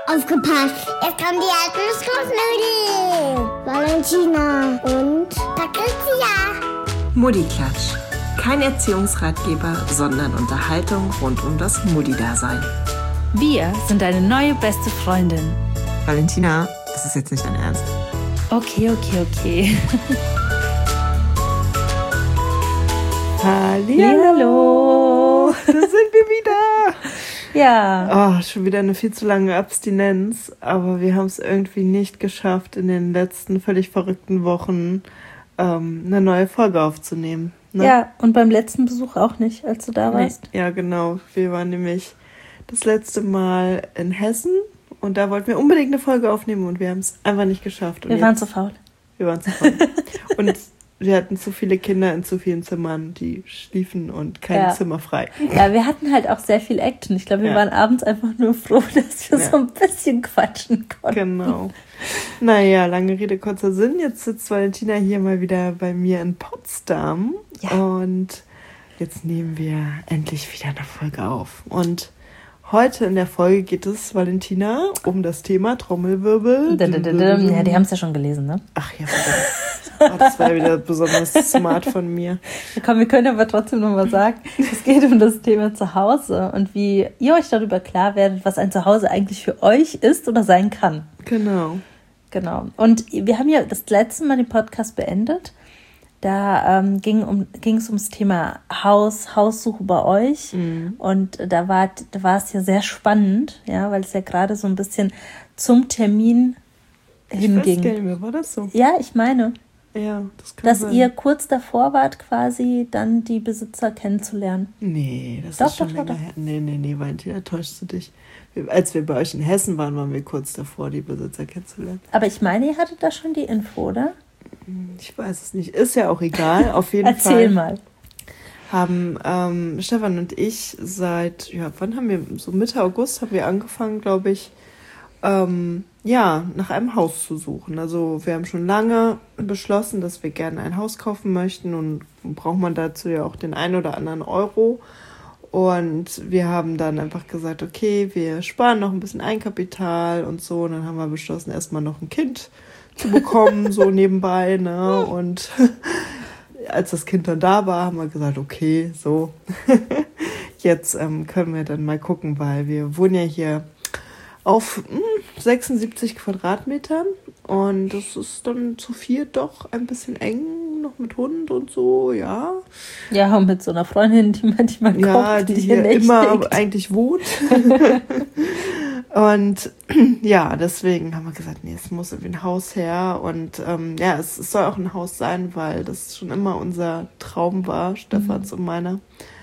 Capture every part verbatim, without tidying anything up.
Aufgepasst! Jetzt kommen die alten Schlussnudeln! Valentina und Patricia. Mutti-Klatsch. Kein Erziehungsratgeber, sondern Unterhaltung rund um das Mutti-Dasein. Wir sind deine neue beste Freundin. Valentina, das ist jetzt nicht dein Ernst. Okay, okay, okay. Hallihallo! Da sind wir wieder! Ja. Oh, schon wieder eine viel zu lange Abstinenz, aber wir haben es irgendwie nicht geschafft, in den letzten völlig verrückten Wochen ähm, eine neue Folge aufzunehmen. Ne? Ja, und beim letzten Besuch auch nicht, als du da warst. Nee, ja, genau. Wir waren nämlich das letzte Mal in Hessen und da wollten wir unbedingt eine Folge aufnehmen und wir haben es einfach nicht geschafft. Und wir jetzt, waren zu faul. Wir waren zu faul. Und wir hatten zu viele Kinder in zu vielen Zimmern, die schliefen und kein ja. Zimmer frei. Ja, wir hatten halt auch sehr viel Action. Ich glaube, wir ja. waren abends einfach nur froh, dass wir ja. so ein bisschen quatschen konnten. Genau. Naja, lange Rede, kurzer Sinn. Jetzt sitzt Valentina hier mal wieder bei mir in Potsdam. Ja. Und jetzt nehmen wir endlich wieder eine Folge auf. Und heute in der Folge geht es, Valentina, um das Thema Trommelwirbel. Ja, die haben es ja schon gelesen, ne? Ach ja, verdammt. Oh, das war wieder besonders smart von mir. Ja, komm, wir können aber trotzdem noch mal sagen, es geht um das Thema Zuhause und wie ihr euch darüber klar werdet, was ein Zuhause eigentlich für euch ist oder sein kann. Genau. Genau. Und wir haben ja das letzte Mal den Podcast beendet. Da ähm, ging um, ging es ums Thema Haus, Haussuche bei euch. Mhm. Und da war, da war es ja sehr spannend, ja, weil es ja gerade so ein bisschen zum Termin hinging. Ich weiß gar nicht mehr, war das so? Ja, ich meine. Ja, das kann Dass sein. ihr kurz davor wart, quasi dann die Besitzer kennenzulernen. Nee, das doch, ist schon doch, länger doch. her. Nee, nee, nee, Valentina, täuschst du dich. Als wir bei euch in Hessen waren, waren wir kurz davor, die Besitzer kennenzulernen. Aber ich meine, ihr hattet da schon die Info, oder? Ich weiß es nicht. Ist ja auch egal. Auf jeden Erzähl Fall. Erzähl mal. Haben ähm, Stefan und ich seit, ja, wann haben wir, so Mitte August haben wir angefangen, glaube ich, ähm, ja, nach einem Haus zu suchen. Also wir haben schon lange beschlossen, dass wir gerne ein Haus kaufen möchten und braucht man dazu ja auch den einen oder anderen Euro. Und wir haben dann einfach gesagt, okay, wir sparen noch ein bisschen Eigenkapital und so. Und dann haben wir beschlossen, erstmal noch ein Kind zu bekommen, so nebenbei, ne? Und als das Kind dann da war, haben wir gesagt, okay, so, jetzt ähm, können wir dann mal gucken, weil wir wohnen ja hier auf mh, sechsundsiebzig Quadratmetern und das ist dann zu viel doch ein bisschen eng, noch mit Hund und so, ja. Ja, und mit so einer Freundin, die manchmal kommt, ja, die, die hier immer eigentlich wohnt. Und ja, deswegen haben wir gesagt, nee, es muss irgendwie ein Haus her. Und ähm, ja, es, es soll auch ein Haus sein, weil das schon immer unser Traum war, Stefans mhm. und meiner.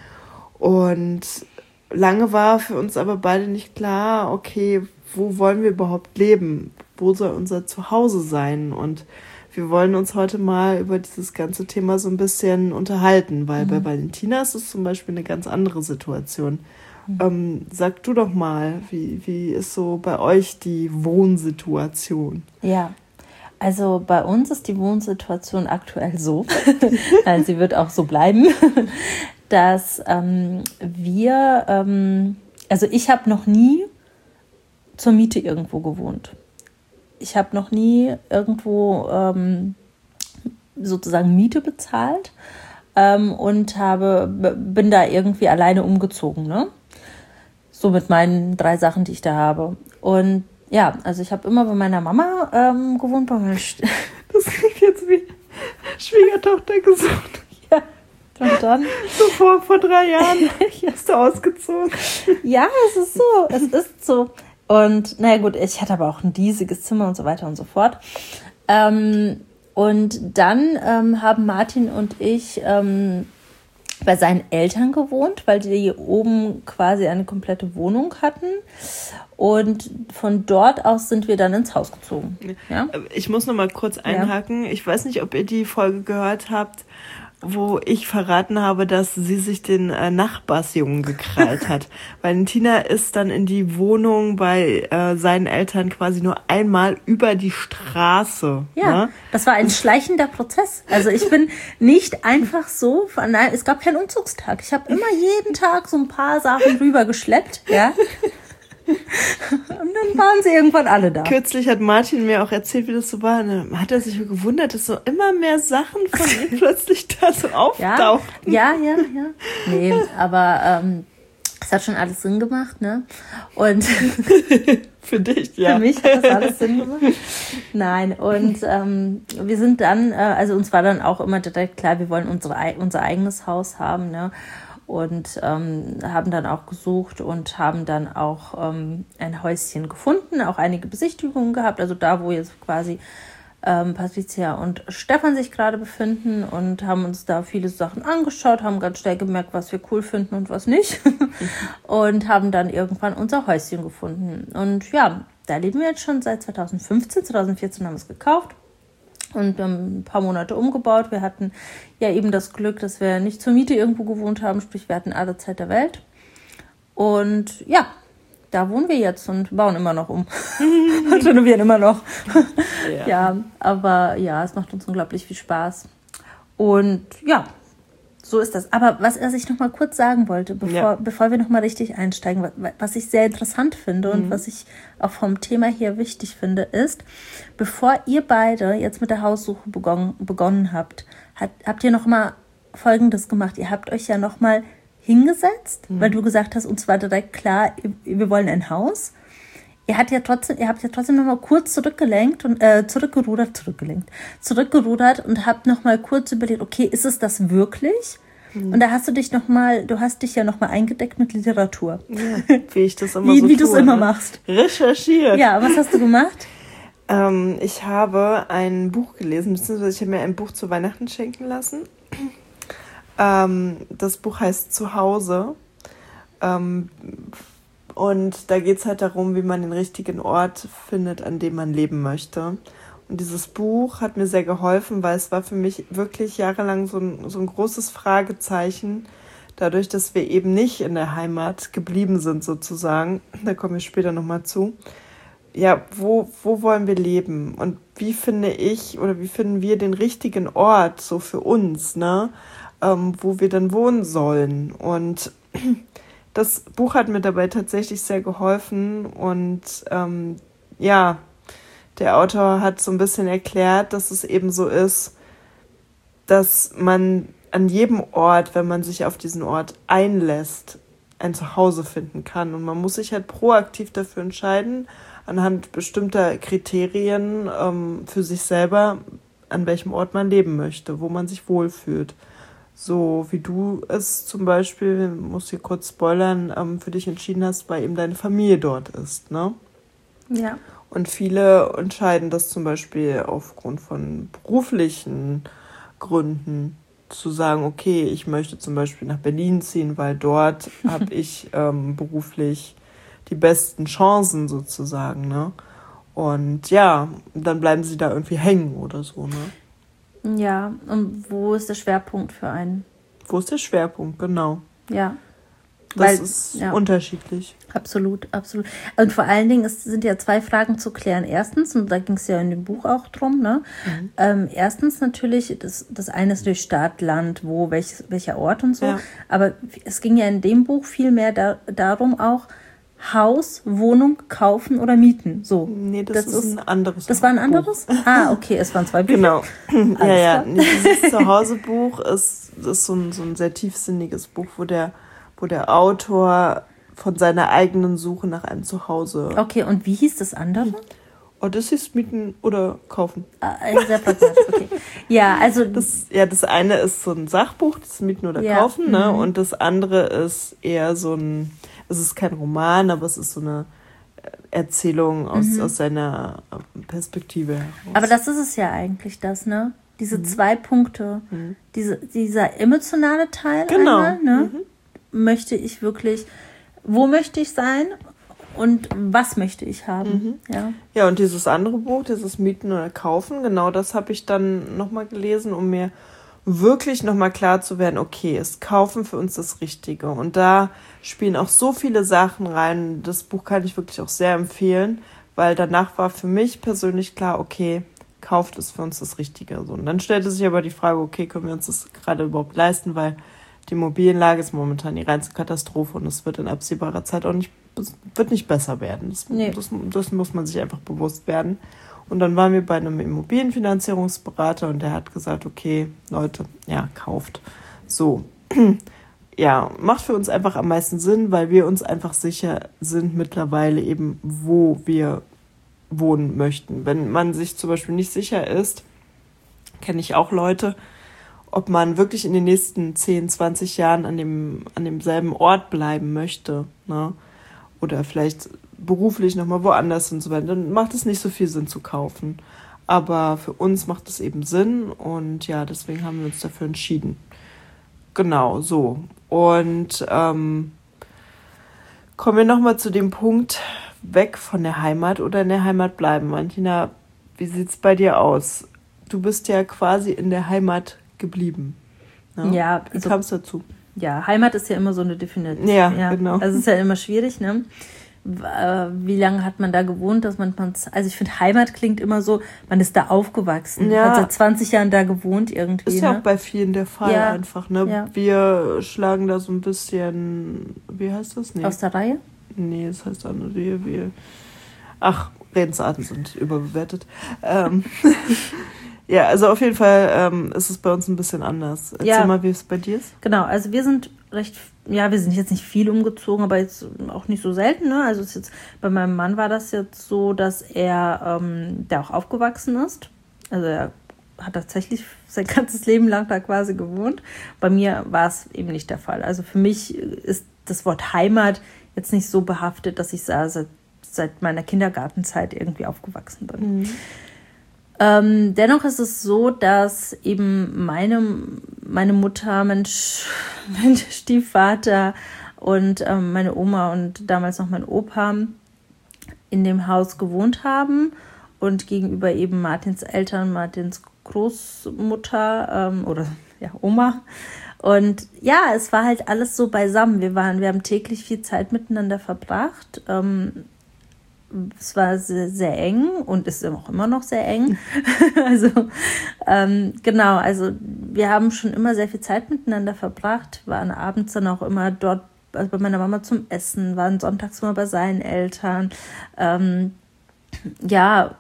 Und lange war für uns aber beide nicht klar, okay, wo wollen wir überhaupt leben? Wo soll unser Zuhause sein? Und wir wollen uns heute mal über dieses ganze Thema so ein bisschen unterhalten, weil mhm. bei Valentina ist es zum Beispiel eine ganz andere Situation. Ähm, sag du doch mal, wie, wie ist so bei euch die Wohnsituation? Ja, also bei uns ist die Wohnsituation aktuell so, also sie wird auch so bleiben, dass ähm, wir, ähm, also ich habe noch nie zur Miete irgendwo gewohnt. Ich habe noch nie irgendwo ähm, sozusagen Miete bezahlt ähm, und habe, bin da irgendwie alleine umgezogen, ne? So mit meinen drei Sachen, die ich da habe. Und ja, also ich habe immer bei meiner Mama ähm, gewohnt. Bei meiner St- das klingt jetzt wie Schwiegertochter gesucht. Ja, und dann? So vor, vor drei Jahren bist du ausgezogen. Ja, es ist so, es ist so. Und naja gut, ich hatte aber auch ein riesiges Zimmer und so weiter und so fort. Ähm, und dann ähm, haben Martin und ich ähm, bei seinen Eltern gewohnt, weil die oben quasi eine komplette Wohnung hatten. Und von dort aus sind wir dann ins Haus gezogen. Ja? Ich muss noch mal kurz einhaken. Ja. Ich weiß nicht, ob ihr die Folge gehört habt, wo ich verraten habe, dass sie sich den äh, Nachbarsjungen gekrallt hat. Valentina ist dann in die Wohnung bei äh, seinen Eltern quasi nur einmal über die Straße. Ja, ne? Das war ein schleichender Prozess. Also ich bin nicht einfach so, von, nein, es gab keinen Umzugstag. Ich habe immer jeden Tag so ein paar Sachen rübergeschleppt, ja. Und dann waren sie irgendwann alle da. Kürzlich hat Martin mir auch erzählt, wie das so war. Und dann hat er sich gewundert, dass so immer mehr Sachen von ihm plötzlich da so auftauchten. Ja, ja, ja. ja. Nee, aber ähm, es hat schon alles Sinn gemacht, ne? Und für dich, ja. Für mich hat das alles Sinn gemacht. Nein, und ähm, wir sind dann, äh, also uns war dann auch immer direkt klar, wir wollen unsere, unser eigenes Haus haben, ne? Und ähm, haben dann auch gesucht und haben dann auch ähm, ein Häuschen gefunden, auch einige Besichtigungen gehabt, also da, wo jetzt quasi ähm, Patricia und Stefan sich gerade befinden, und haben uns da viele Sachen angeschaut, haben ganz schnell gemerkt, was wir cool finden und was nicht und haben dann irgendwann unser Häuschen gefunden. Und ja, da leben wir jetzt schon seit zwanzig fünfzehn, zwanzig vierzehn haben wir es gekauft. Und wir haben ein paar Monate umgebaut. Wir hatten ja eben das Glück, dass wir nicht zur Miete irgendwo gewohnt haben, sprich wir hatten alle Zeit der Welt. Und ja, da wohnen wir jetzt und bauen immer noch um und renovieren immer noch. Ja. ja, aber ja, es macht uns unglaublich viel Spaß. Und ja, so ist das. Aber was, was ich noch mal kurz sagen wollte, bevor, ja. bevor wir noch mal richtig einsteigen, was, was ich sehr interessant finde und mhm. was ich auch vom Thema hier wichtig finde, ist, bevor ihr beide jetzt mit der Haussuche begonnen, begonnen habt, hat, habt ihr noch mal Folgendes gemacht. Ihr habt euch ja noch mal hingesetzt, mhm. weil du gesagt hast, uns war direkt klar, wir wollen ein Haus. Ihr habt ja trotzdem, ihr habt ja trotzdem noch mal kurz zurückgelenkt und äh, zurückgerudert, zurückgelenkt, zurückgerudert und habt noch mal kurz überlegt, okay, ist es das wirklich? Mhm. Und da hast du dich noch mal, du hast dich ja noch mal eingedeckt mit Literatur. Ja, wie ich das immer wie, so Wie du es tue, immer ne? machst. Recherchiert. Ja, was hast du gemacht? ähm, ich habe ein Buch gelesen, beziehungsweise ich habe mir ein Buch zu Weihnachten schenken lassen. ähm, das Buch heißt Zuhause. Ähm, Und da geht es halt darum, wie man den richtigen Ort findet, an dem man leben möchte. Und dieses Buch hat mir sehr geholfen, weil es war für mich wirklich jahrelang so ein, so ein großes Fragezeichen, dadurch, dass wir eben nicht in der Heimat geblieben sind sozusagen. Da kommen wir später nochmal zu. Ja, wo, wo wollen wir leben? Und wie finde ich oder wie finden wir den richtigen Ort so für uns, ne? Ähm, wo wir dann wohnen sollen? Und das Buch hat mir dabei tatsächlich sehr geholfen und ähm, ja, der Autor hat so ein bisschen erklärt, dass es eben so ist, dass man an jedem Ort, wenn man sich auf diesen Ort einlässt, ein Zuhause finden kann. Und man muss sich halt proaktiv dafür entscheiden, anhand bestimmter Kriterien ähm, für sich selber, an welchem Ort man leben möchte, wo man sich wohlfühlt. So wie du es zum Beispiel, muss hier kurz spoilern, ähm, für dich entschieden hast, weil eben deine Familie dort ist, ne? Ja. Und viele entscheiden das zum Beispiel aufgrund von beruflichen Gründen, zu sagen, okay, ich möchte zum Beispiel nach Berlin ziehen, weil dort habe ich ähm, beruflich die besten Chancen sozusagen, ne? Und ja, dann bleiben sie da irgendwie hängen oder so, ne? Ja, und wo ist der Schwerpunkt für einen? Wo ist der Schwerpunkt, genau. Ja. Das Weil, ist ja. unterschiedlich. Absolut, absolut. Und vor allen Dingen, es sind ja zwei Fragen zu klären. Erstens, und da ging es ja in dem Buch auch drum, ne? Mhm. Ähm, erstens natürlich, das, das eine ist durch Stadt, Land, wo, welch, welcher Ort und so. Ja. Aber es ging ja in dem Buch viel mehr da, darum auch, Haus, Wohnung kaufen oder mieten. So. Nee, das, das ist ein anderes Das war ein anderes? Buch. Ah, okay, es waren zwei Bücher. Genau. ja, ja. Dieses Zuhause-Buch ist, ist so, ein, so ein sehr tiefsinniges Buch, wo der, wo der Autor von seiner eigenen Suche nach einem Zuhause... Okay, und wie hieß das andere? Oh, das hieß mieten oder kaufen. Ah, sehr pragmatisch, okay. Ja, also... Das, ja, das eine ist so ein Sachbuch, das mieten oder ja. kaufen, ne? Mhm. Und das andere ist eher so ein... Es ist kein Roman, aber es ist so eine Erzählung aus, mhm. aus seiner Perspektive heraus. Aber das ist es ja eigentlich, das, ne? Diese mhm. zwei Punkte, mhm. diese, dieser emotionale Teil genau. einmal, ne? Mhm. Möchte ich wirklich, wo möchte ich sein und was möchte ich haben, mhm. ja. Ja, und dieses andere Buch, dieses Mieten oder Kaufen, genau das habe ich dann nochmal gelesen, um mir wirklich nochmal klar zu werden, okay, ist Kaufen für uns das Richtige? Und da spielen auch so viele Sachen rein. Das Buch kann ich wirklich auch sehr empfehlen, weil danach war für mich persönlich klar, okay, kauft ist für uns das Richtige. So. Und dann stellte sich aber die Frage, okay, können wir uns das gerade überhaupt leisten, weil die Immobilienlage ist momentan die reinste Katastrophe und es wird in absehbarer Zeit auch nicht das wird nicht besser werden. Das, Nee. das, das muss man sich einfach bewusst werden. Und dann waren wir bei einem Immobilienfinanzierungsberater und der hat gesagt, okay, Leute, ja, kauft. So, ja, macht für uns einfach am meisten Sinn, weil wir uns einfach sicher sind mittlerweile eben, wo wir wohnen möchten. Wenn man sich zum Beispiel nicht sicher ist, kenne ich auch Leute, ob man wirklich in den nächsten zehn, zwanzig Jahren an dem, an demselben Ort bleiben möchte, ne? Oder vielleicht beruflich nochmal woanders und so weiter, dann macht es nicht so viel Sinn zu kaufen. Aber für uns macht es eben Sinn und ja, deswegen haben wir uns dafür entschieden. Genau, so. Und ähm, kommen wir nochmal zu dem Punkt, weg von der Heimat oder in der Heimat bleiben. Martina, wie sieht's bei dir aus? Du bist ja quasi in der Heimat geblieben. Ne? Ja, Wie also- kam es dazu? Ja, Heimat ist ja immer so eine Definition. Ja, genau. Also es ist ja immer schwierig, ne? W- äh, Wie lange hat man da gewohnt, dass man, man's- also ich finde, Heimat klingt immer so, man ist da aufgewachsen, Ja. hat seit zwanzig Jahren da gewohnt irgendwie. Ist ja ne? auch bei vielen der Fall Ja, einfach. Ne? ja. Wir schlagen da so ein bisschen, wie heißt das? Nee, Aus der Reihe? nee das heißt auch nur wir, wir. Ach, Redensarten sind überbewertet. Ähm, ja, also auf jeden Fall ähm, ist es bei uns ein bisschen anders. Erzähl Ja. mal, wie es bei dir ist. Genau, also wir sind recht, ja, wir sind jetzt nicht viel umgezogen, aber jetzt auch nicht so selten, ne? Also es ist jetzt, bei meinem Mann war das jetzt so, dass er ähm, da auch aufgewachsen ist. Also er hat tatsächlich sein ganzes Leben lang da quasi gewohnt. Bei mir war es eben nicht der Fall. Also für mich ist das Wort Heimat jetzt nicht so behaftet, dass ich sage, seit, seit meiner Kindergartenzeit irgendwie aufgewachsen bin. Mhm. Ähm, dennoch ist es so, dass eben meine, meine Mutter, mein, Sch- mein Stiefvater und ähm, meine Oma und damals noch mein Opa in dem Haus gewohnt haben und gegenüber eben Martins Eltern, Martins Großmutter ähm, oder ja, Oma. Und ja, es war halt alles so beisammen. Wir waren, wir haben täglich viel Zeit miteinander verbracht. Ähm, Es war sehr, sehr eng und ist auch immer noch sehr eng. also ähm, genau, also wir haben schon immer sehr viel Zeit miteinander verbracht, waren abends dann auch immer dort, also bei meiner Mama zum Essen, waren sonntags immer bei seinen Eltern. Ähm, ja,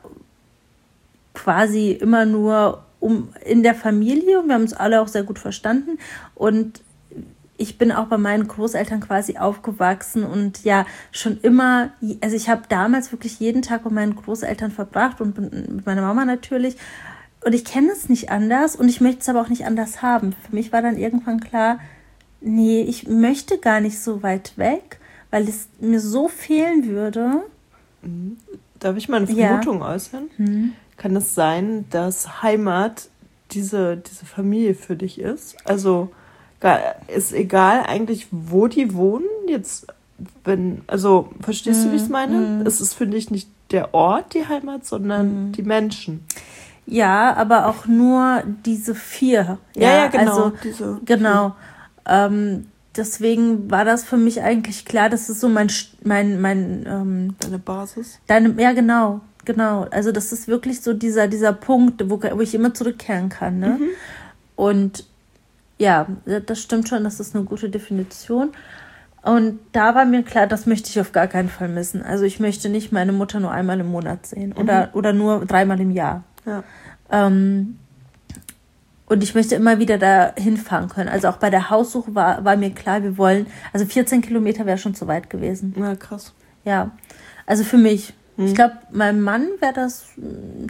quasi immer nur um in der Familie und wir haben uns alle auch sehr gut verstanden und ich bin auch bei meinen Großeltern quasi aufgewachsen und ja, schon immer, also ich habe damals wirklich jeden Tag bei meinen Großeltern verbracht und mit meiner Mama natürlich. Und ich kenne es nicht anders und ich möchte es aber auch nicht anders haben. Für mich war dann irgendwann klar, nee, ich möchte gar nicht so weit weg, weil es mir so fehlen würde. Darf ich mal eine Ja. Vermutung äußern? Hm. Kann es sein, dass Heimat diese, diese Familie für dich ist? Also gar- ist egal eigentlich, wo die wohnen jetzt, wenn, also verstehst du, wie ich es meine? Es ist für dich nicht der Ort die Heimat, sondern die Menschen. Ja, aber auch nur diese vier. Ja, ja, genau. Also, diese, Genau. Ähm, deswegen war das für mich eigentlich klar, das ist so mein, St- mein, mein, ähm, Deine Basis. deine, ja genau, genau. Also das ist wirklich so dieser, dieser Punkt, wo, wo ich immer zurückkehren kann, ne? Und ja, das stimmt schon, das ist eine gute Definition. Und da war mir klar, das möchte ich auf gar keinen Fall missen. Also ich möchte nicht meine Mutter nur einmal im Monat sehen oder, oder nur dreimal im Jahr. Ja. Ähm, und ich möchte immer wieder da hinfahren können. Also auch bei der Haussuche war, war mir klar, wir wollen, also vierzehn Kilometer wäre schon zu weit gewesen. Na, krass. Ja, also für mich. Ich glaube, meinem Mann wäre das, mh,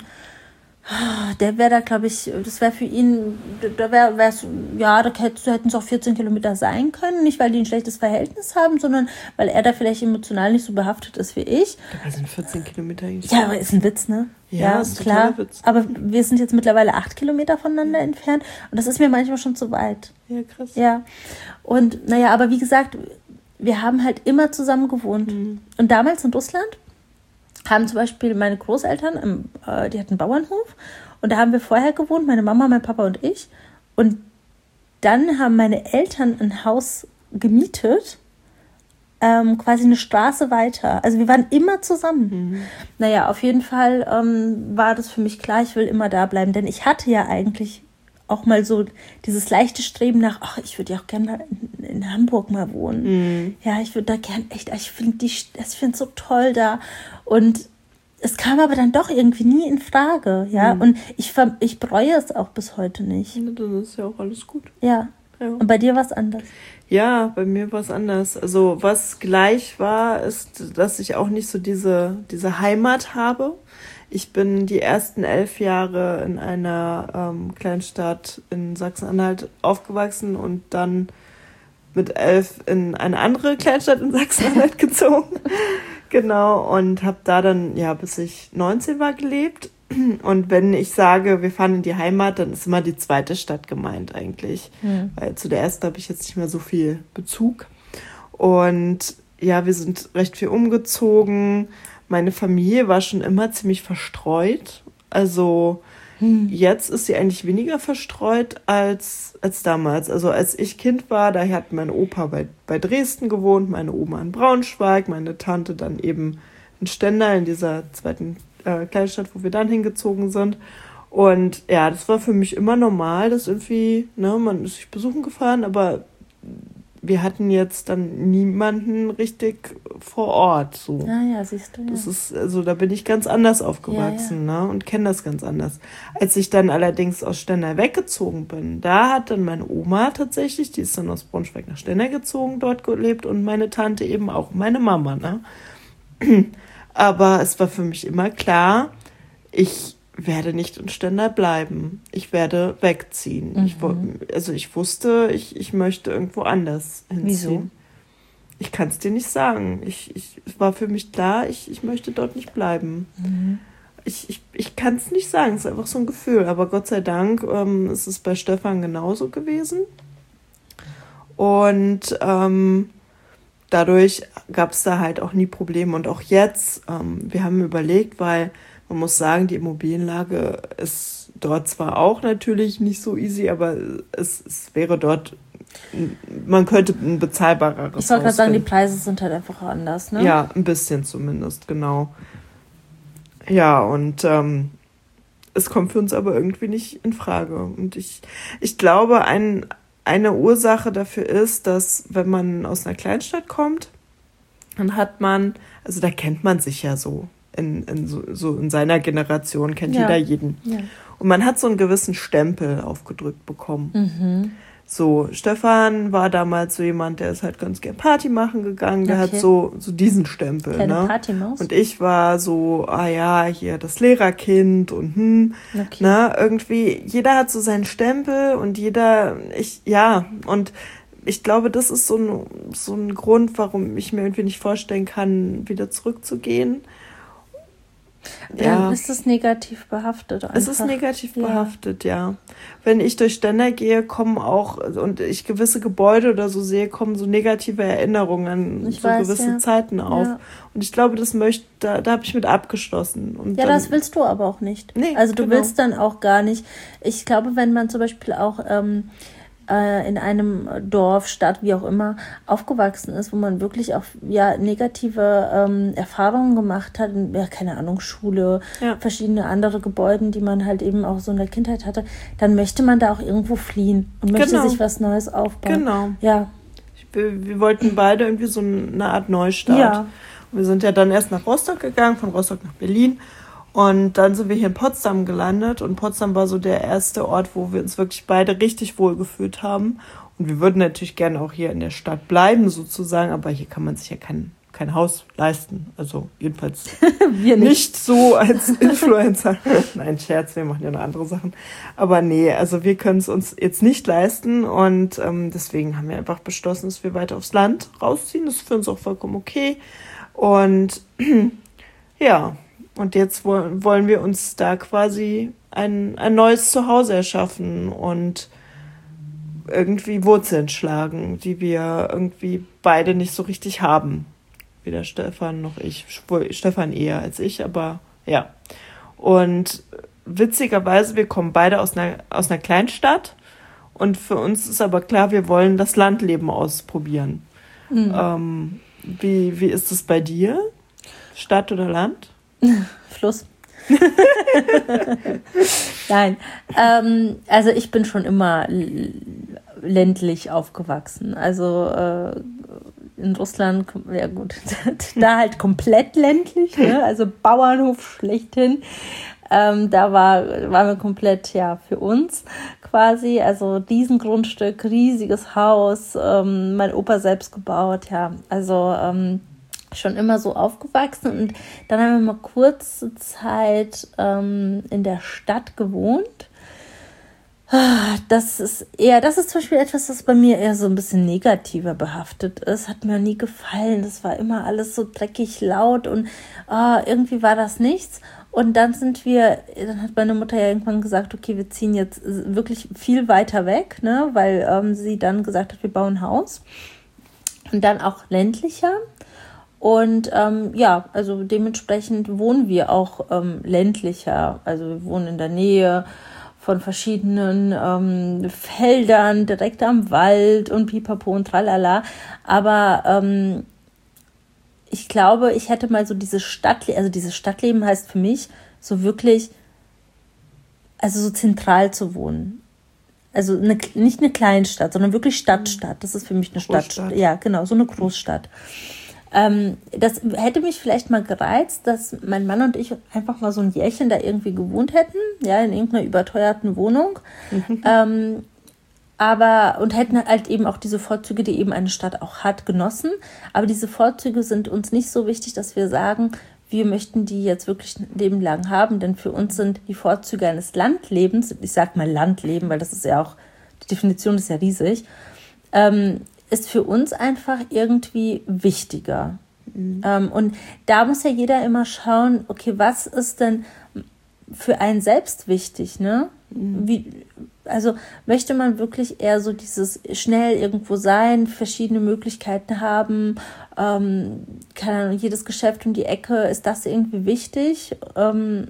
der wäre da, glaube ich, das wäre für ihn, da wäre es, ja, da hätten es auch vierzehn Kilometer sein können. Nicht, weil die ein schlechtes Verhältnis haben, sondern weil er da vielleicht emotional nicht so behaftet ist wie ich. Dabei sind vierzehn Kilometer eigentlich. Ja, aber ist ein Witz, ne? Ja, ist ein klar. totaler Witz. Aber wir sind jetzt mittlerweile acht Kilometer voneinander entfernt und das ist mir manchmal schon zu weit. Ja, krass. Ja. Und naja, aber wie gesagt, wir haben halt immer zusammen gewohnt. Mhm. Und damals in Russland haben zum Beispiel meine Großeltern, im, äh, die hatten einen Bauernhof und da haben wir vorher gewohnt, meine Mama, mein Papa und ich. Und dann haben meine Eltern ein Haus gemietet, ähm, quasi eine Straße weiter. Also wir waren immer zusammen. Mhm. Naja, auf jeden Fall ähm, war das für mich klar, ich will immer da bleiben, denn ich hatte ja eigentlich auch mal so dieses leichte Streben nach, ach, ich würde ja auch gerne mal in, in Hamburg mal wohnen. Mhm. Ja, ich würde da gerne echt, ich finde die, ich finde es so toll da. Und es kam aber dann doch irgendwie nie in Frage, ja. Mhm. Und ich, ich bereue es auch bis heute nicht. Ja, dann ist ja auch alles gut. Ja. ja. Und bei dir war es anders? Ja, bei mir war es anders. Also was gleich war, ist, dass ich auch nicht so diese, diese Heimat habe. Ich bin die ersten elf Jahre in einer ähm, Kleinstadt in Sachsen-Anhalt aufgewachsen und dann mit elf in eine andere Kleinstadt in Sachsen-Anhalt gezogen. Genau, und habe da dann, ja, bis ich neunzehn war gelebt. Und wenn ich sage, wir fahren in die Heimat, dann ist immer die zweite Stadt gemeint eigentlich. Mhm. Weil zu der ersten habe ich jetzt nicht mehr so viel Bezug. Und ja, wir sind recht viel umgezogen. Meine Familie war schon immer ziemlich verstreut. Also hm. jetzt ist sie eigentlich weniger verstreut als, als damals. Also als ich Kind war, da hat mein Opa bei, bei Dresden gewohnt, meine Oma in Braunschweig, meine Tante dann eben in Stendal, in dieser zweiten äh, Kleinstadt, wo wir dann hingezogen sind. Und ja, das war für mich immer normal, dass irgendwie, ne, man ist sich besuchen gefahren, aber wir hatten jetzt dann niemanden richtig vor Ort. So. Ah ja, siehst du. Ja. Das ist, also da bin ich ganz anders aufgewachsen, ja, ja. Ne, und kenne das ganz anders. Als ich dann allerdings aus Stendal weggezogen bin, da hat dann meine Oma tatsächlich, die ist dann aus Braunschweig nach Stendal gezogen, dort gelebt und meine Tante eben auch, meine Mama. Ne? Aber es war für mich immer klar, ich werde nicht in Stendal bleiben. Ich werde wegziehen. Mhm. Ich, also ich wusste, ich, ich möchte irgendwo anders hinziehen. Wieso? Ich kann es dir nicht sagen. Ich, ich, es war für mich klar, ich, ich möchte dort nicht bleiben. Mhm. Ich, ich, ich kann es nicht sagen, es ist einfach so ein Gefühl. Aber Gott sei Dank ähm, ist es bei Stefan genauso gewesen. Und ähm, dadurch gab es da halt auch nie Probleme. Und auch jetzt, ähm, wir haben überlegt, weil man muss sagen, die Immobilienlage ist dort zwar auch natürlich nicht so easy, aber es, es wäre dort, man könnte ein bezahlbareres Haus. Ich wollte gerade sagen, die Preise sind halt einfach anders, ne? Ja, ein bisschen zumindest, genau. Ja, und ähm, es kommt für uns aber irgendwie nicht in Frage. Und ich, ich glaube, ein, eine Ursache dafür ist, dass wenn man aus einer Kleinstadt kommt, dann hat man, also da kennt man sich ja so. In, in so, so in seiner Generation kennt ja. jeder jeden. Ja. Und man hat so einen gewissen Stempel aufgedrückt bekommen. Mhm. So, Stefan war damals so jemand, der ist halt ganz gern Party machen gegangen. Der okay. hat so, so diesen Stempel. Kleine ne? Partymaus. Und ich war so, ah ja, hier das Lehrerkind und hm. Okay. Ne? Irgendwie, jeder hat so seinen Stempel und jeder, ich, ja, und ich glaube, das ist so ein, so ein Grund, warum ich mir irgendwie nicht vorstellen kann, wieder zurückzugehen. Ja. Ist es negativ behaftet? Einfach? Es ist negativ ja. behaftet, ja. Wenn ich durch Stendal gehe, kommen auch, und ich gewisse Gebäude oder so sehe, kommen so negative Erinnerungen an ich so weiß, gewisse ja. Zeiten auf. Ja. Und ich glaube, das möchte, da, da habe ich mit abgeschlossen. Und ja, dann, das willst du aber auch nicht. Nee, also du genau. willst dann auch gar nicht. Ich glaube, wenn man zum Beispiel auch ähm, in einem Dorf, Stadt, wie auch immer, aufgewachsen ist, wo man wirklich auch ja negative ähm, Erfahrungen gemacht hat, ja, keine Ahnung, Schule, ja. verschiedene andere Gebäude, die man halt eben auch so in der Kindheit hatte, dann möchte man da auch irgendwo fliehen und möchte genau. sich was Neues aufbauen. Genau. Ja. Wir, wir wollten beide irgendwie so eine Art Neustart. Ja. Und wir sind ja dann erst nach Rostock gegangen, von Rostock nach Berlin. Und dann sind wir hier in Potsdam gelandet und Potsdam war so der erste Ort, wo wir uns wirklich beide richtig wohl gefühlt haben. Und wir würden natürlich gerne auch hier in der Stadt bleiben sozusagen, aber hier kann man sich ja kein, kein Haus leisten. Also jedenfalls wir nicht. nicht so als Influencer. Nein, Scherz, wir machen ja noch andere Sachen. Aber nee, also wir können es uns jetzt nicht leisten und ähm, deswegen haben wir einfach beschlossen, dass wir weiter aufs Land rausziehen. Das ist für uns auch vollkommen okay. Und ja, und jetzt wollen wir uns da quasi ein, ein neues Zuhause erschaffen und irgendwie Wurzeln schlagen, die wir irgendwie beide nicht so richtig haben. Weder Stefan noch ich. Stefan eher als ich, aber ja. Und witzigerweise, wir kommen beide aus einer, aus einer Kleinstadt und für uns ist aber klar, wir wollen das Landleben ausprobieren. Mhm. Ähm, wie, wie ist es bei dir? Stadt oder Land? Fluss. Nein, ähm, also ich bin schon immer l- ländlich aufgewachsen. Also äh, in Russland, ja gut, da halt komplett ländlich, ne? Also Bauernhof schlechthin. Ähm, da war, waren wir komplett, ja, für uns quasi. Also Riesengrundstück, riesiges Haus, ähm, mein Opa selbst gebaut, ja. Also ähm, schon immer so aufgewachsen. Und dann haben wir mal kurze Zeit ähm, in der Stadt gewohnt. Das ist eher, das ist zum Beispiel etwas, das bei mir eher so ein bisschen negativer behaftet ist. Hat mir nie gefallen. Das war immer alles so dreckig laut und oh, irgendwie war das nichts. Und dann sind wir, dann hat meine Mutter ja irgendwann gesagt, okay, wir ziehen jetzt wirklich viel weiter weg, ne, weil ähm, sie dann gesagt hat, wir bauen ein Haus. Und dann auch ländlicher. Und ähm, ja, also dementsprechend wohnen wir auch ähm, ländlicher. Also wir wohnen in der Nähe von verschiedenen ähm, Feldern, direkt am Wald und pipapo und tralala. Aber ähm, ich glaube, ich hätte mal so dieses Stadtleben, also dieses Stadtleben heißt für mich so wirklich, also so zentral zu wohnen. Also eine, nicht eine Kleinstadt, sondern wirklich Stadtstadt. Das ist für mich eine Stadt. Ja, genau, so eine Großstadt. Ähm, das hätte mich vielleicht mal gereizt, dass mein Mann und ich einfach mal so ein Jährchen da irgendwie gewohnt hätten, ja, in irgendeiner überteuerten Wohnung. Mhm. Ähm, aber, und hätten halt eben auch diese Vorzüge, die eben eine Stadt auch hat, genossen. Aber diese Vorzüge sind uns nicht so wichtig, dass wir sagen, wir möchten die jetzt wirklich ein Leben lang haben, denn für uns sind die Vorzüge eines Landlebens, ich sag mal Landleben, weil das ist ja auch, die Definition ist ja riesig, ähm, ist für uns einfach irgendwie wichtiger. Mhm. Ähm, und da muss ja jeder immer schauen, okay, was ist denn für einen selbst wichtig, ne? Mhm. Wie, also möchte man wirklich eher so dieses schnell irgendwo sein, verschiedene Möglichkeiten haben, ähm, keine Ahnung, jedes Geschäft um die Ecke, ist das irgendwie wichtig? Ähm,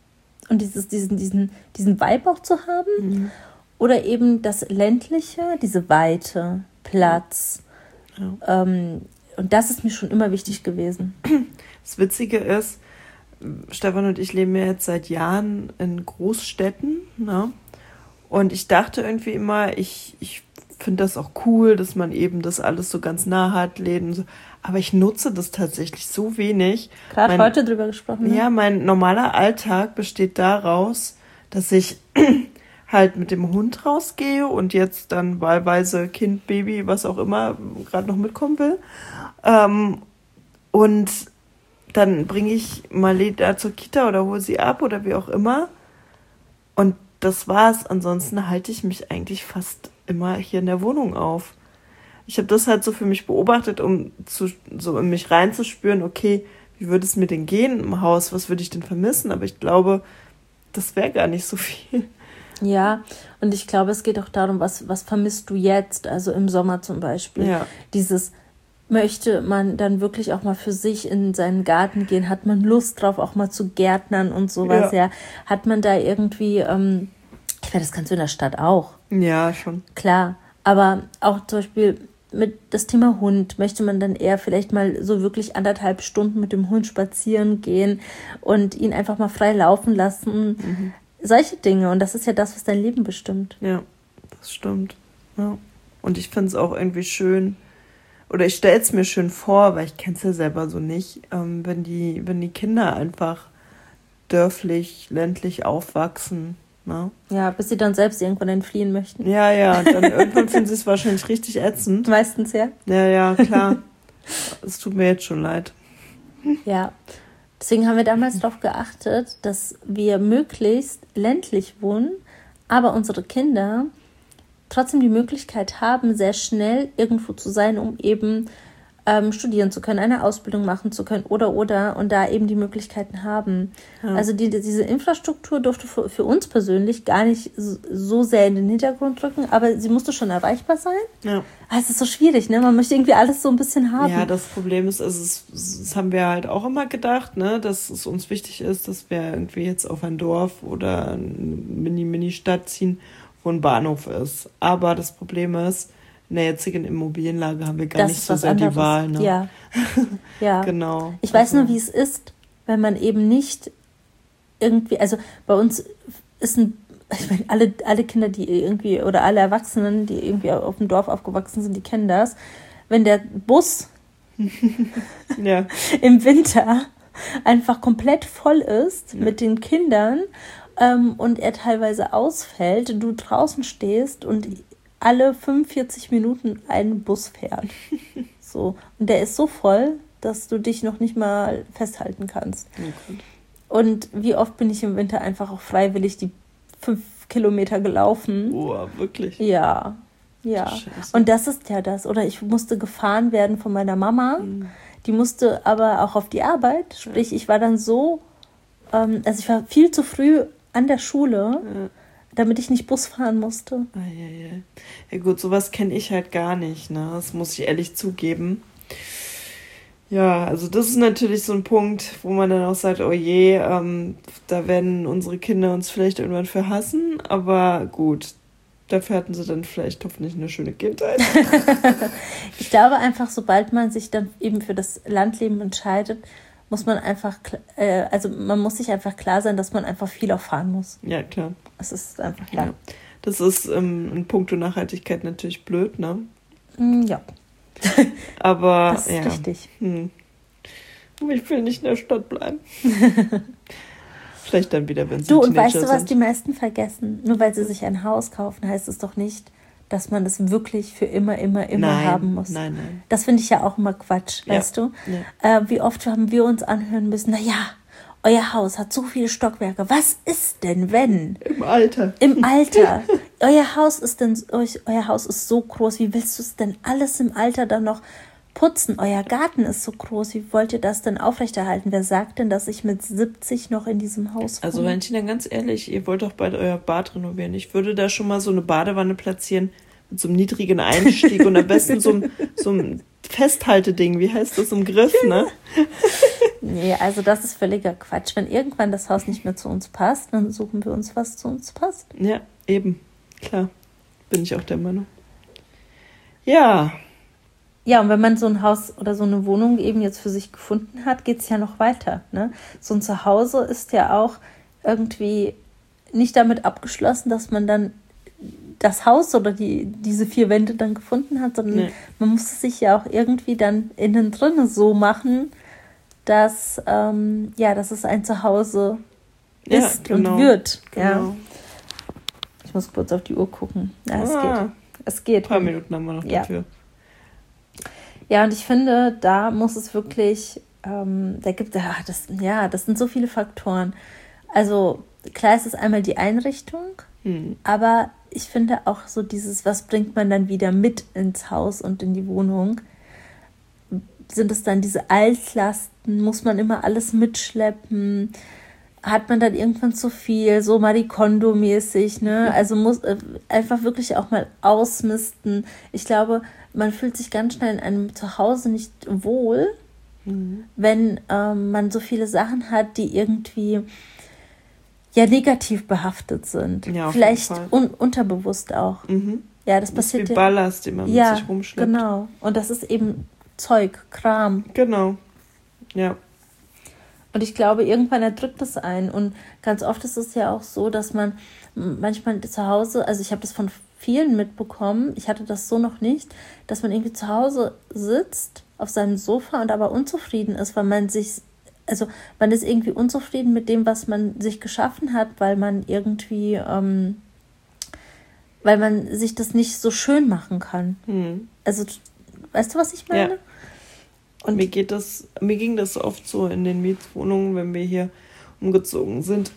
und dieses, diesen, diesen, diesen Vibe auch zu haben? Mhm. Oder eben das Ländliche, diese Weite, Platz. Ja. Ähm, und das ist mir schon immer wichtig gewesen. Das Witzige ist, Stefan und ich leben ja jetzt seit Jahren in Großstädten, ne? Und ich dachte irgendwie immer, ich, ich finde das auch cool, dass man eben das alles so ganz nah hat, Läden so. Aber ich nutze das tatsächlich so wenig. Gerade mein, heute drüber gesprochen. Ne? Ja, mein normaler Alltag besteht daraus, dass ich halt mit dem Hund rausgehe und jetzt dann wahlweise Kind, Baby, was auch immer gerade noch mitkommen will. Ähm, und dann bringe ich Marlene da zur Kita oder hole sie ab oder wie auch immer. Und das war's. Ansonsten halte ich mich eigentlich fast immer hier in der Wohnung auf. Ich habe das halt so für mich beobachtet, um zu, so in mich reinzuspüren, okay, wie würde es mir denn gehen im Haus? Was würde ich denn vermissen? Aber ich glaube, das wäre gar nicht so viel. Ja, und ich glaube, es geht auch darum, was, was vermisst du jetzt? Also im Sommer zum Beispiel. Ja. Dieses, möchte man dann wirklich auch mal für sich in seinen Garten gehen? Hat man Lust drauf, auch mal zu gärtnern und sowas? Ja. Ja. Hat man da irgendwie, ähm, ich meine, das kannst du in der Stadt auch. Ja, schon. Klar, aber auch zum Beispiel mit das Thema Hund, möchte man dann eher vielleicht mal so wirklich anderthalb Stunden mit dem Hund spazieren gehen und ihn einfach mal frei laufen lassen. Mhm. Solche Dinge. Und das ist ja das, was dein Leben bestimmt. Ja, das stimmt. Ja. Und ich finde es auch irgendwie schön, oder ich stelle es mir schön vor, weil ich kenne es ja selber so nicht, ähm, wenn die, wenn die Kinder einfach dörflich, ländlich aufwachsen. Ne? Ja, bis sie dann selbst irgendwann entfliehen möchten. Ja, ja, dann irgendwann finden sie es wahrscheinlich richtig ätzend. Meistens, ja. Ja, ja, klar. Es tut mir jetzt schon leid. Ja, deswegen haben wir damals darauf geachtet, dass wir möglichst ländlich wohnen, aber unsere Kinder trotzdem die Möglichkeit haben, sehr schnell irgendwo zu sein, um eben ähm, studieren zu können, eine Ausbildung machen zu können oder, oder, und da eben die Möglichkeiten haben. Ja. Also die, diese Infrastruktur durfte für, für uns persönlich gar nicht so, so sehr in den Hintergrund rücken, aber sie musste schon erreichbar sein. Ja. Aber es ist so schwierig, ne? Man möchte irgendwie alles so ein bisschen haben. Ja, das Problem ist, also es, das haben wir halt auch immer gedacht, ne, dass es uns wichtig ist, dass wir irgendwie jetzt auf ein Dorf oder eine Mini-Mini-Stadt ziehen, wo ein Bahnhof ist. Aber das Problem ist, in der jetzigen Immobilienlage haben wir gar das nicht so sehr anderes. Die Wahl. Ne? Ja, ja. Genau. Ich weiß also. nur, wie es ist, wenn man eben nicht irgendwie, also bei uns ist ein, ich meine, alle, alle Kinder, die irgendwie, oder alle Erwachsenen, die irgendwie auf dem Dorf aufgewachsen sind, die kennen das. Wenn der Bus ja. im Winter einfach komplett voll ist ja. mit den Kindern ähm, und er teilweise ausfällt, du draußen stehst und alle fünfundvierzig Minuten ein Bus fährt. So. Und der ist so voll, dass du dich noch nicht mal festhalten kannst. Okay. Und wie oft bin ich im Winter einfach auch freiwillig die fünf Kilometer gelaufen. Boah, wirklich? Ja, ja. Scheiße. Und das ist ja das. Oder ich musste gefahren werden von meiner Mama. Mhm. Die musste aber auch auf die Arbeit. Sprich, ja. ich war dann so, ähm, also ich war viel zu früh an der Schule, ja. damit ich nicht Bus fahren musste. Ah, ja, ja. Ja gut, sowas kenne ich halt gar nicht, ne? Das muss ich ehrlich zugeben. Ja, also das ist natürlich so ein Punkt, wo man dann auch sagt, oh je, ähm, da werden unsere Kinder uns vielleicht irgendwann für hassen, aber gut, dafür hatten sie dann vielleicht hoffentlich eine schöne Kindheit. Ich glaube einfach, sobald man sich dann eben für das Landleben entscheidet, muss man einfach, äh, also man muss sich einfach klar sein, dass man einfach viel auch fahren muss. Ja, klar. Das ist einfach klar. Ja. Das ist ähm, in puncto Nachhaltigkeit natürlich blöd, ne? Ja. Aber, das ist ja. richtig. Hm. Ich will nicht in der Stadt bleiben. Vielleicht dann wieder, wenn sie Du, und Teenager weißt du, was sind. die meisten vergessen? Nur weil sie sich ein Haus kaufen, heißt es doch nicht, dass man es wirklich für immer, immer, immer nein, haben muss. Nein, nein. Das finde ich ja auch immer Quatsch, Ja. weißt du? Ja. Äh, wie oft haben wir uns anhören müssen, na ja, euer Haus hat so viele Stockwerke. Was ist denn, wenn? Im Alter. Im Alter. euer Haus ist denn, euch, euer Haus ist so groß. Wie willst du es denn alles im Alter dann noch putzen? Euer Garten ist so groß. Wie wollt ihr das denn aufrechterhalten? Wer sagt denn, dass ich mit siebzig noch in diesem Haus wohne? Also Valentina, ganz ehrlich, ihr wollt doch bald euer Bad renovieren. Ich würde da schon mal so eine Badewanne platzieren mit so einem niedrigen Einstieg und am besten so ein, so ein Festhalteding. Wie heißt das? Im Griff, ne? Nee, also das ist völliger Quatsch. Wenn irgendwann das Haus nicht mehr zu uns passt, dann suchen wir uns, was zu uns passt. Ja, eben. Klar. Bin ich auch der Meinung. Ja. Ja, und wenn man so ein Haus oder so eine Wohnung eben jetzt für sich gefunden hat, geht es ja noch weiter. Ne? So ein Zuhause ist ja auch irgendwie nicht damit abgeschlossen, dass man dann das Haus oder die, diese vier Wände dann gefunden hat, sondern nee. man muss es sich ja auch irgendwie dann innen drin so machen, dass, ähm, ja, dass es ein Zuhause ja, ist genau, und wird. Genau. Ja. Ich muss kurz auf die Uhr gucken. Ja, es ah, geht. Es geht. Ein paar Minuten haben wir noch ja. dafür. Ja, und ich finde, da muss es wirklich, ähm, da gibt ja das, ja, das sind so viele Faktoren. Also klar ist es einmal die Einrichtung, hm. aber ich finde auch so dieses, was bringt man dann wieder mit ins Haus und in die Wohnung? Sind es dann diese Altlasten? Muss man immer alles mitschleppen? Hat man dann irgendwann zu viel, so Marie Kondo-mäßig, ne? Also muss äh, einfach wirklich auch mal ausmisten. Ich glaube, man fühlt sich ganz schnell in einem Zuhause nicht wohl, mhm. wenn ähm, man so viele Sachen hat, die irgendwie ja negativ behaftet sind. Ja, vielleicht un- unterbewusst auch. Mhm. Ja, das, das passiert ist wie ja. Ballast, den man ja, mit sich rumschleppt. Genau. Und das ist eben Zeug, Kram. Genau. Ja. Und ich glaube, irgendwann erdrückt es ein. Und ganz oft ist es ja auch so, dass man manchmal zu Hause, also ich habe das von vielen mitbekommen, ich hatte das so noch nicht, dass man irgendwie zu Hause sitzt auf seinem Sofa und aber unzufrieden ist, weil man sich, also man ist irgendwie unzufrieden mit dem, was man sich geschaffen hat, weil man irgendwie, ähm, weil man sich das nicht so schön machen kann. Hm. Also, weißt du, was ich meine? Ja. Und mir geht das, mir ging das oft so in den Mietwohnungen, wenn wir hier umgezogen sind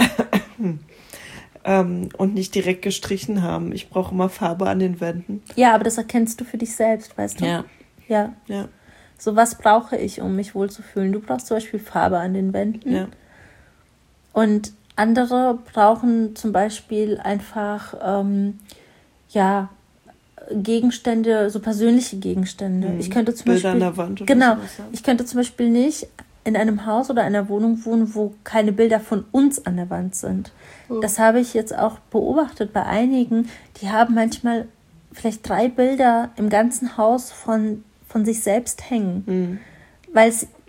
ähm, und nicht direkt gestrichen haben. Ich brauche immer Farbe an den Wänden. Ja, aber das erkennst du für dich selbst, weißt du? Ja. Ja. Ja. So, was brauche ich, um mich wohlzufühlen? Du brauchst zum Beispiel Farbe an den Wänden. Ja. Und andere brauchen zum Beispiel einfach, ähm, ja, Gegenstände, so persönliche Gegenstände. Mhm. Ich könnte zum Bilder Beispiel, an der Wand oder genau, sowas, ja. Ich könnte zum Beispiel nicht in einem Haus oder einer Wohnung wohnen, wo keine Bilder von uns an der Wand sind. Oh. Das habe ich jetzt auch beobachtet bei einigen, die haben manchmal vielleicht drei Bilder im ganzen Haus von, von sich selbst hängen. Mhm. Weil es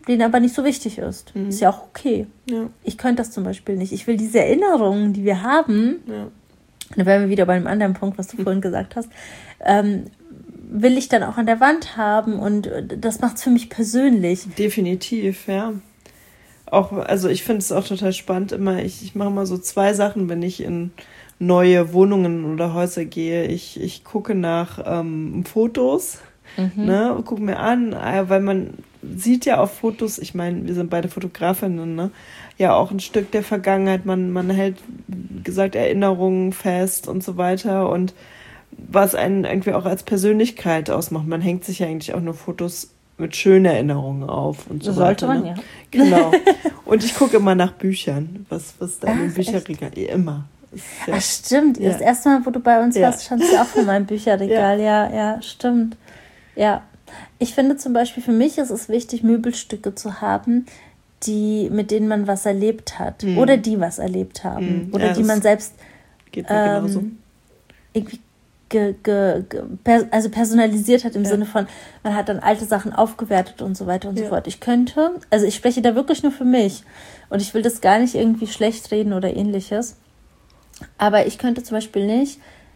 denen aber nicht so wichtig ist. Mhm. Ist ja auch okay. Ja. Ich könnte das zum Beispiel nicht. Ich will diese Erinnerungen, die wir haben, ja. da wären wir wieder bei einem anderen Punkt, was du mhm. vorhin gesagt hast, ähm, will ich dann auch an der Wand haben und das macht es für mich persönlich. Definitiv, ja. Auch, also ich finde es auch total spannend immer, ich, ich mache mal so zwei Sachen, wenn ich in neue Wohnungen oder Häuser gehe. Ich, ich gucke nach ähm, Fotos, mhm. ne, gucke mir an, weil man sieht ja auf Fotos, ich meine, wir sind beide Fotografinnen, ne, ja auch ein Stück der Vergangenheit, man, man hält, wie gesagt, Erinnerungen fest und so weiter und was einen irgendwie auch als Persönlichkeit ausmacht. Man hängt sich ja eigentlich auch nur Fotos mit schönen Erinnerungen auf und so, so sollte weiter. Man, ne? ja. Genau. Und ich gucke immer nach Büchern, was, was da im Bücherregal, immer. Ja. Ach, stimmt. Ja. Das erste Mal, wo du bei uns ja. warst, standst du auch in meinem Bücherregal. Ja. ja, ja, stimmt. Ja. Ich finde zum Beispiel, für mich ist es wichtig, Möbelstücke zu haben, die, mit denen man was erlebt hat. Mhm. Oder die was erlebt haben. Mhm. Oder ja, die man selbst geht mir genauso. Ähm, irgendwie ge, ge, ge, per, also personalisiert hat im ja. Sinne von, man hat dann alte Sachen aufgewertet und so weiter und ja. so fort. Ich könnte, also ich spreche da wirklich nur für mich. Und ich will das gar nicht irgendwie schlecht reden oder ähnliches. Aber ich könnte zum Beispiel nicht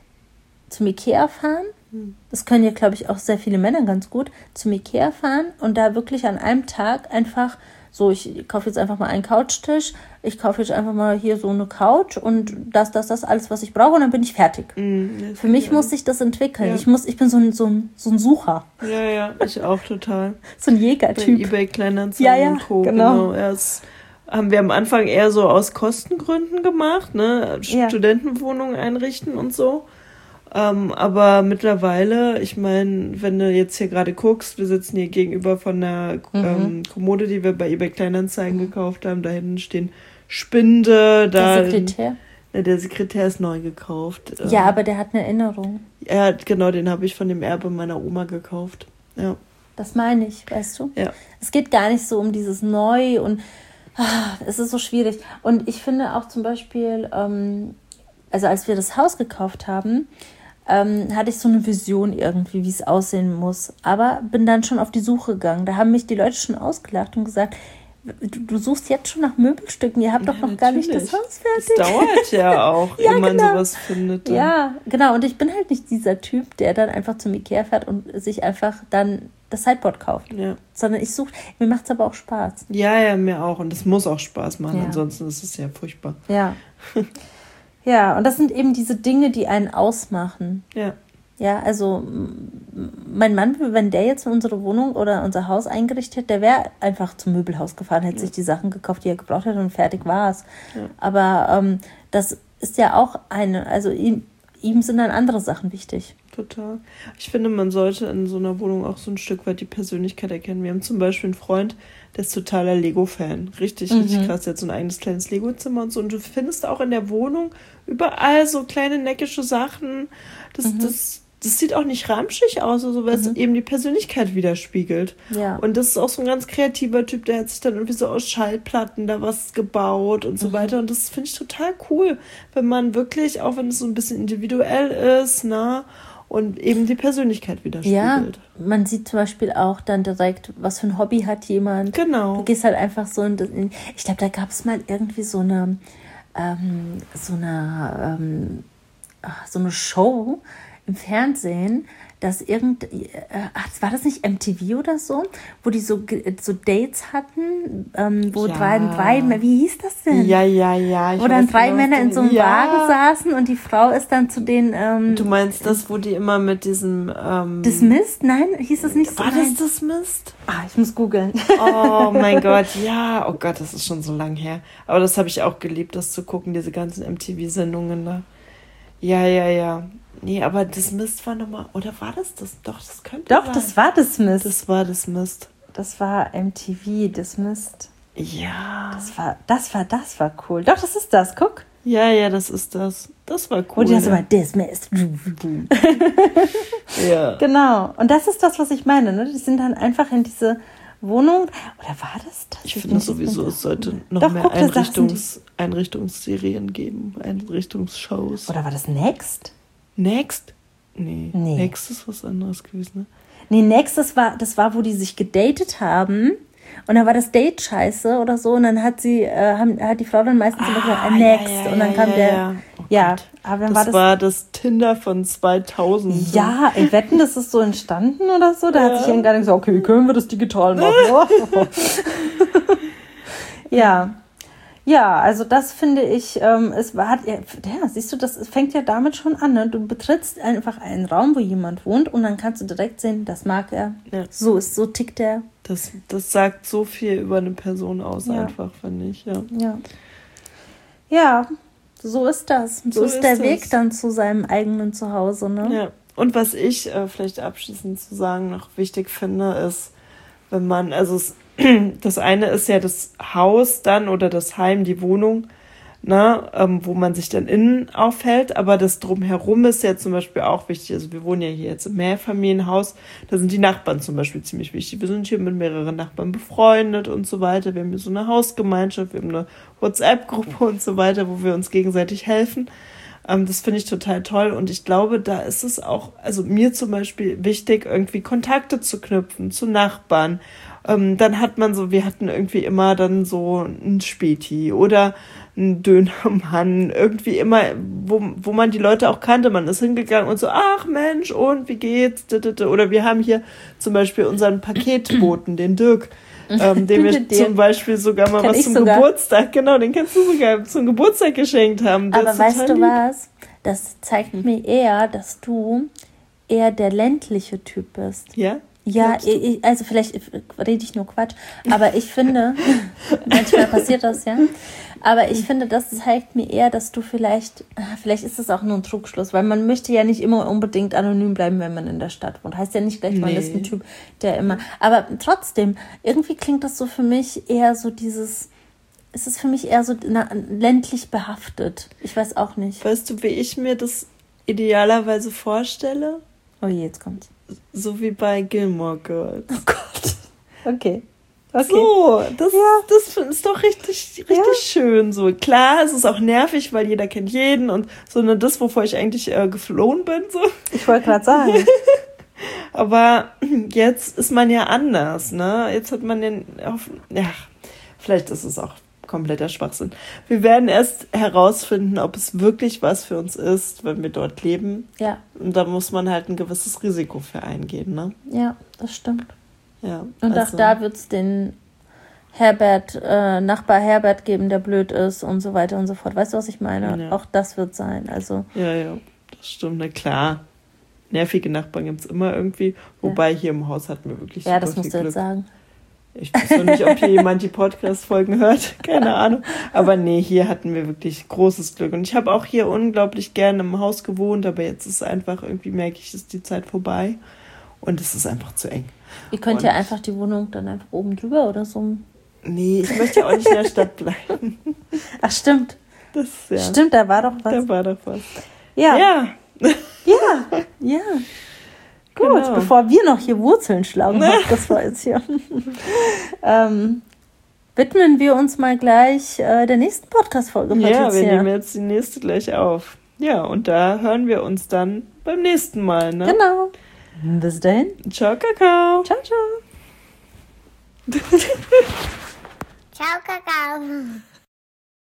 zum Ikea fahren. Das können ja, glaube ich, auch sehr viele Männer ganz gut. Zum Ikea fahren und da wirklich an einem Tag einfach so, ich kaufe jetzt einfach mal einen Couchtisch, ich kaufe jetzt einfach mal hier so eine Couch und das, das, das, alles, was ich brauche und dann bin ich fertig. Mm, Für mich muss sich das entwickeln. Ja. Ich muss, ich bin so ein, so ein, so ein Sucher. Ja, ja, ich auch total. So ein Jägertyp. Bei eBay Kleinanzeigen ja, ja, und Co. Genau. genau. Erst haben wir am Anfang eher so aus Kostengründen gemacht, ne? Ja. Studentenwohnungen einrichten und so. Ähm, aber mittlerweile, ich meine, wenn du jetzt hier gerade guckst, wir sitzen hier gegenüber von einer mhm. ähm, Kommode, die wir bei eBay Kleinanzeigen mhm. gekauft haben. Da hinten stehen Spinde. Da der Sekretär? In, der Sekretär ist neu gekauft. Ja, ähm, aber der hat eine Erinnerung. Ja, genau, den habe ich von dem Erbe meiner Oma gekauft. Ja. Das meine ich, weißt du? Ja. Es geht gar nicht so um dieses Neu und ah, es ist so schwierig. Und ich finde auch zum Beispiel, ähm, also als wir das Haus gekauft haben, Ähm, hatte ich so eine Vision irgendwie, wie es aussehen muss. Aber bin dann schon auf die Suche gegangen. Da haben mich die Leute schon ausgelacht und gesagt, du, du suchst jetzt schon nach Möbelstücken, ihr habt ja, doch noch natürlich. Gar nicht das Haus fertig. Das dauert ja auch, ja, ehe man genau. sowas findet. Dann. Ja, genau. Und ich bin halt nicht dieser Typ, der dann einfach zum Ikea fährt und sich einfach dann das Sideboard kauft. Ja. Sondern ich suche, mir macht es aber auch Spaß. Ja, ja, mir auch. Und es muss auch Spaß machen, ja. Ansonsten ist es ja furchtbar. Ja. Ja, und das sind eben diese Dinge, die einen ausmachen. Ja. Ja, also mein Mann, wenn der jetzt unsere Wohnung oder unser Haus eingerichtet hätte, der wäre einfach zum Möbelhaus gefahren, hätte ja. sich die Sachen gekauft, die er gebraucht hat und fertig war es. Ja. Aber ähm, das ist ja auch eine, also ihm, ihm sind dann andere Sachen wichtig. Total. Ich finde, man sollte in so einer Wohnung auch so ein Stück weit die Persönlichkeit erkennen. Wir haben zum Beispiel einen Freund, der ist totaler Lego-Fan. Richtig, mhm. richtig krass. Der hat so ein eigenes kleines Lego-Zimmer und so. Und du findest auch in der Wohnung überall so kleine neckische Sachen. Das, mhm. das, das sieht auch nicht ramschig aus, also, weil mhm. es eben die Persönlichkeit widerspiegelt. Ja. Und das ist auch so ein ganz kreativer Typ, der hat sich dann irgendwie so aus Schallplatten da was gebaut und so mhm. weiter. Und das finde ich total cool, wenn man wirklich, auch wenn es so ein bisschen individuell ist, ne, und eben die Persönlichkeit widerspiegelt. Ja, man sieht zum Beispiel auch dann direkt, was für ein Hobby hat jemand. Genau. Du gehst halt einfach so in, in ich glaube, da gab es mal irgendwie so eine ähm, so eine ähm, so eine Show im Fernsehen, dass irgend äh, war das nicht M T V oder so, wo die so so Dates hatten, ähm, wo ja. drei drei wie hieß das denn? Ja, ja, ja. Ich wo dann drei Männer in so einem ja. Wagen saßen und die Frau ist dann zu den ähm, Du meinst das, wo die immer mit diesem ähm, Dismissed? Nein, hieß das nicht so? War das Dismissed? Ah, ich muss googeln. Oh mein Gott, ja. Oh Gott, das ist schon so lang her. Aber das habe ich auch geliebt, das zu gucken, diese ganzen M T V-Sendungen da. Ja, ja, ja. Nee, aber Dismissed war nochmal, oder war das das? Doch, das könnte Doch, sein. das war Dismissed. Das war Dismissed. Das war M T V, Dismissed. Ja. Das war, das war, das war cool. Doch, das ist das, guck. Ja, ja, das ist das. Das war cool. Und das war Dismissed. Ja. Genau. Und das ist das, was ich meine, ne? Die sind dann einfach in diese Wohnung. Oder war das das? Ich finde sowieso, es sollte noch Doch, mehr guck, Einrichtungs- Einrichtungsserien geben, Einrichtungsshows. Oder war das Next? Next? Nee. nee. Next ist was anderes gewesen, ne? Nee, Next, das war, das war, wo die sich gedatet haben. Und dann war das Date scheiße oder so und dann hat sie, äh, haben, hat die Frau dann meistens immer gesagt, Ah, next. ja, ja, und dann ja, kam ja, der, ja. Oh ja, Gott. aber dann Das war das... war das Tinder von zweitausend. Ja, ey, wetten, das ist so entstanden oder so? Da Ja. hat sich jemand gar nicht gesagt, okay, wie können wir das digital machen? Ja. Ja, also das finde ich, ähm, es war, ja, ja, siehst du, das fängt ja damit schon an, ne? Du betrittst einfach einen Raum, wo jemand wohnt und dann kannst du direkt sehen, das mag er, Ja. so ist, so tickt er. Das, das sagt so viel über eine Person aus, Ja. einfach, finde ich, ja. Ja. Ja, so ist das. So, So ist ist der das. Weg dann zu seinem eigenen Zuhause, ne? Ja. Und was ich äh, vielleicht abschließend zu sagen noch wichtig finde, ist, wenn man, also es, das eine ist ja das Haus dann oder das Heim, die Wohnung, ne, ähm, wo man sich dann innen aufhält, aber das Drumherum ist ja zum Beispiel auch wichtig. Also wir wohnen ja hier jetzt im Mehrfamilienhaus, da sind die Nachbarn zum Beispiel ziemlich wichtig. Wir sind hier mit mehreren Nachbarn befreundet und so weiter. Wir haben hier so eine Hausgemeinschaft, wir haben eine WhatsApp-Gruppe und so weiter, wo wir uns gegenseitig helfen. Ähm, das finde ich total toll und ich glaube, da ist es auch, also mir zum Beispiel wichtig, irgendwie Kontakte zu knüpfen zu Nachbarn. Ähm, dann hat man so, wir hatten irgendwie immer dann so ein Späti oder ein Dönermann, irgendwie immer, wo, wo man die Leute auch kannte. Man ist hingegangen und so, ach Mensch, und wie geht's? Oder wir haben hier zum Beispiel unseren Paketboten, den Dirk, ähm, dem wir Den zum Beispiel sogar mal kenn was ich zum sogar. Geburtstag, genau, den kannst du sogar zum Geburtstag geschenkt haben. Der Aber ist weißt total du lieb. was? Das zeigt mir eher, dass du eher der ländliche Typ bist. Ja? Ja, Glaubst du? ich, also vielleicht rede ich nur Quatsch, aber ich finde, manchmal passiert das, ja, aber ich finde, das zeigt mir eher, dass du vielleicht, vielleicht ist es auch nur ein Trugschluss, weil man möchte ja nicht immer unbedingt anonym bleiben, wenn man in der Stadt wohnt. Heißt ja nicht gleich, man Nee. ist ein Typ, der immer, aber trotzdem, irgendwie klingt das so für mich eher so dieses, es ist für mich eher so na, ländlich behaftet. Ich weiß auch nicht. Weißt du, wie ich mir das idealerweise vorstelle? Oh je, jetzt kommt's. So wie bei Gilmore Girls. Oh Gott. Okay. Okay. So, das, das ist doch richtig, richtig Ja. schön. So klar, es ist auch nervig, weil jeder kennt jeden und so nur das, wovor ich eigentlich äh, geflohen bin. So. Ich wollte gerade sagen. Aber jetzt ist man ja anders, ne? Jetzt hat man den, auf, ja, vielleicht ist es auch kompletter Schwachsinn. Wir werden erst herausfinden, ob es wirklich was für uns ist, wenn wir dort leben. Ja, Und da muss man halt ein gewisses Risiko für eingehen, ne? ja, das stimmt. Ja. Und also, auch da wird es den Herbert, äh, Nachbar Herbert geben, der blöd ist und so weiter und so fort. Weißt du, was ich meine? Ja. Auch das wird sein. Also, Ja, ja, das stimmt, na klar. Nervige Nachbarn gibt es immer irgendwie. Wobei hier im Haus hatten wir wirklich ja, super das viel musst du Glück. jetzt sagen. Ich weiß noch nicht, ob hier jemand die Podcast-Folgen hört. Keine Ahnung. Aber nee, hier hatten wir wirklich großes Glück. Und ich habe auch hier unglaublich gerne im Haus gewohnt, aber jetzt ist einfach, irgendwie merke ich, ist die Zeit vorbei. Und es ist einfach zu eng. Ihr könnt Und- ja einfach die Wohnung dann einfach oben drüber oder so. Nee, ich möchte ja auch nicht in der Stadt bleiben. Ach, stimmt. Das, ja, Stimmt, da war doch was. da war doch was. Ja, ja, Ja, ja. Gut, Genau. bevor wir noch hier Wurzeln schlagen, das war jetzt hier. ähm, widmen wir uns mal gleich äh, der nächsten Podcast-Folge, ja, wir Patricia. nehmen jetzt die nächste gleich auf. Ja, und da hören wir uns dann beim nächsten Mal, ne? Genau. Bis dahin. Ciao, Kakao. Ciao, ciao. Ciao, Kakao.